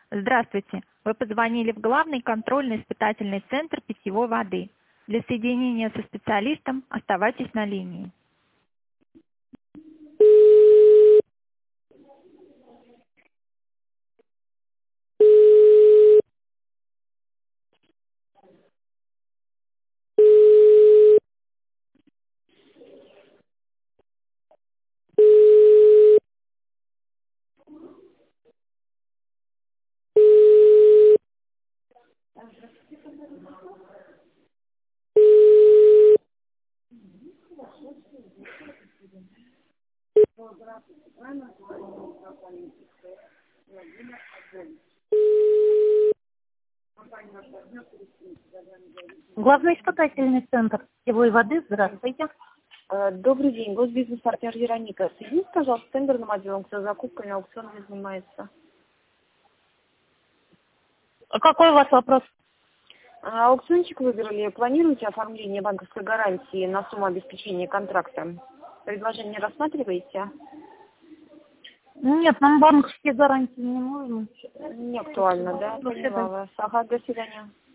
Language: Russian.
Здравствуйте. Вы позвонили в главный контрольно-испытательный центр питьевой воды. Для соединения со специалистом оставайтесь на линии. Главный испытательный центр питьевой воды. Здравствуйте. Добрый день, госбизнес-партнер Вероника. Соедините, пожалуйста, с тендерным отделом, кто закупками аукционами занимается. Какой у вас вопрос? Аукциончик выиграли. Планируете оформление банковской гарантии на сумму обеспечения контракта? Предложение рассматриваете? Нет, нам банковские гарантии не нужны. Не актуально, да? До Поняла свидания. вас. Ага, до свидания.